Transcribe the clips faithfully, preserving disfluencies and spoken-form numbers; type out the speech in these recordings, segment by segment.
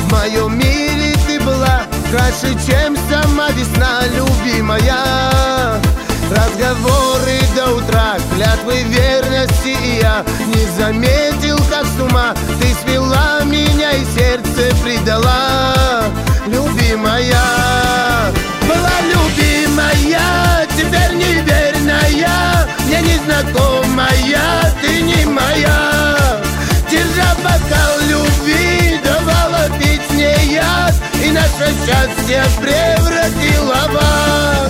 В моем мире ты была краше, чем сама весна, любимая. Разговоры до утра, клятвы верности, и я не заметил, как с ума ты свела меня и сердце предала, любимая. Была любимая, теперь неверная, мне незнакомая, ты не моя. Держа бокал любви, давала пить мне яд, и наше счастье превратила в ад.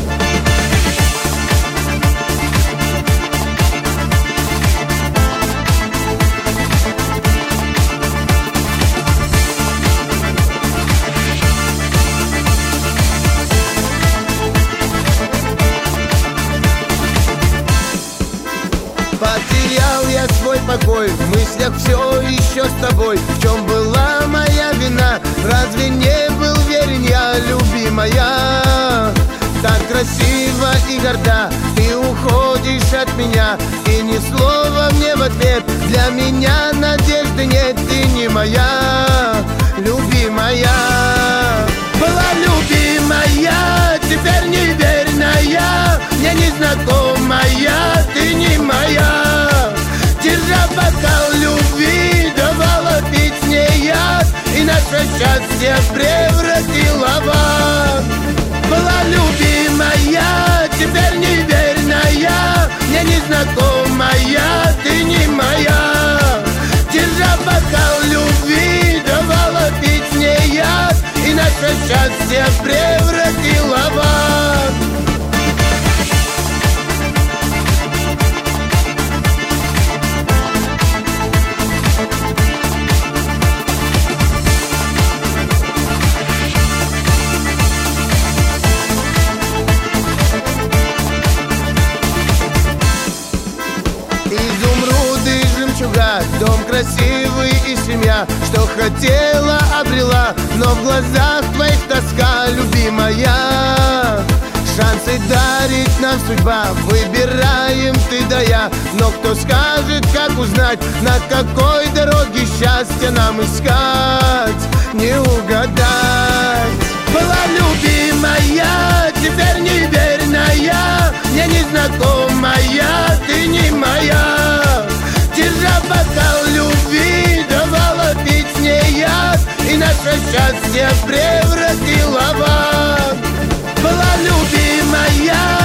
Потерял я свой покой, в мыслях все еще с тобой. В чем была моя вина? Разве не был верен я, любимая? Так красиво и горда ты уходишь от меня, и ни слова мне в ответ. Для меня надежды нет, ты не моя, любимая. Была любимая, теперь неверная, мне незнакомая, ты не моя. Держа бокал любви, давала пить мне яд, и наше счастье превратила в ад. Была любимая, теперь неверная, мне незнакомая, ты не моя. Держа бокал любви, давала пить мне яд, и наше счастье превратила в ад. Изумруды, жемчуга, дом красивый и семья. Что хотела, обрела, но в глазах твоих тоска, любимая. Шансы дарит нам судьба, выбираем ты да я. Но кто скажет, как узнать, на какой дороге счастье нам искать, не угадать. Была любимая, теперь неверная, мне незнакомая, ты не моя. Держа бокал любви, давала пить мне яд, и наше счастье превратила в ад. Была любимая,